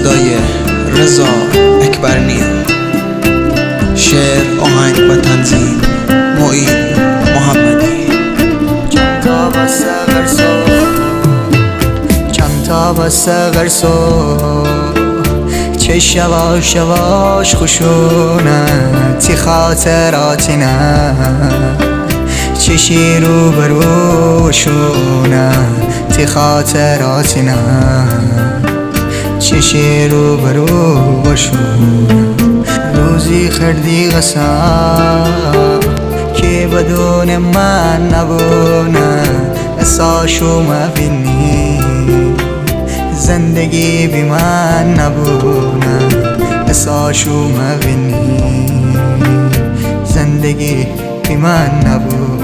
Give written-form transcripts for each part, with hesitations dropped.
صدای رضا اکبرنیا، شعر، آهنگ و تنظیم معین محمدی. چند تا بسته غرسو چه شواش شواش خوشونه تی خاطراتی نه چشی رو بروشونه تی خاطراتی نه چشی رو بروشونه روزی خردی قسم که بدون من نبونه اساشو مبینی زندگی بی من نبونه اساشو مبینی زندگی بی من نبونه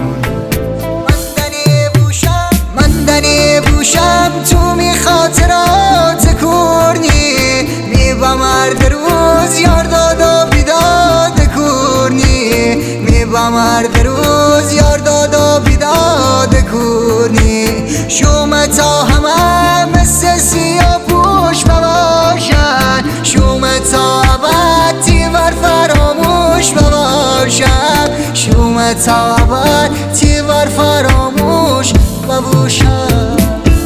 مندنی بوشم تو می خاطرات کورنی می با مرد روز یار داد و بیداد کورنی می با مرد روز یار داد و بیداد کورنی شوم تا همه مثل سیاه پوش بباشن شوم تا ابد تیور فراموش بباشن شوم تا ابد تیور فراموش بباشن.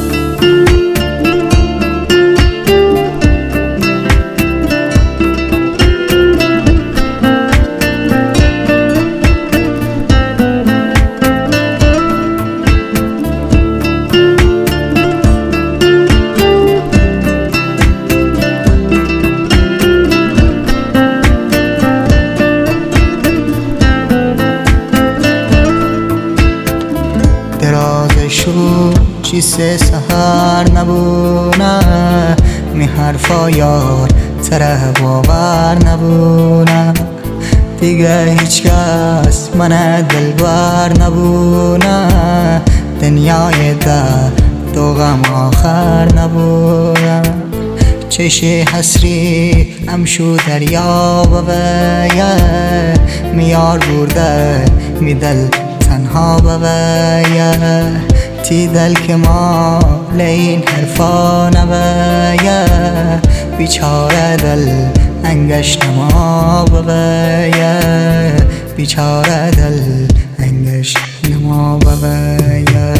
شو چیسه سهر نبونه می حرفا یار تره باور نبونه دیگه هیچ کس من دلبر نبونه دنیای در دو غم آخر نبونه چشی حسری امشو دریا بویه میار برده می دل تنها بویه تی دل که ما لین حرفا نبیه بیچاره دل انگش نما ببیه بیچاره دل انگش نما ببیه.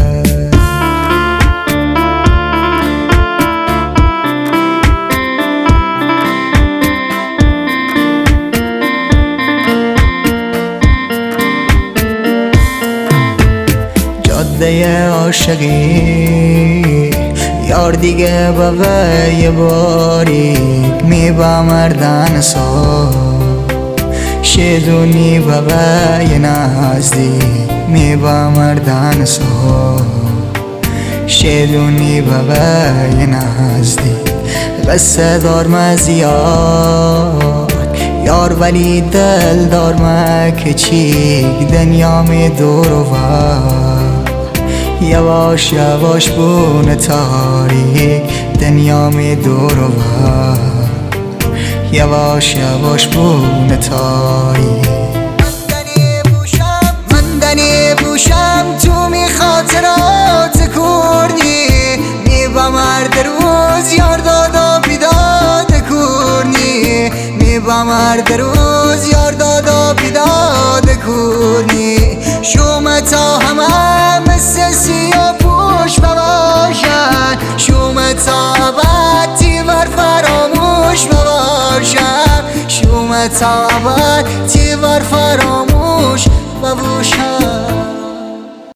جاده عاشقی یار دیگه بابا یه باری می با مردن سا شیدونی بابا یه نازدی می با مردن سا شیدونی بابا یه نازدی قصه دار زیاد یار ولی دل دار که چی دنیا می دور و یواش یواش بونه تاریک دنیا می دور و یواش یواش بونه تاریک. مندنی بوشم تو می خاطرات کورنی می با مرد روز یار داد و بیداد کورنی می با مرد روز یار داد و بیداد کورنی شوم تا همه مثل سیاه پوش بباشن شوم تا ابد تیور فراموش بباشن شوم تا ابد تیور فراموش بباشن.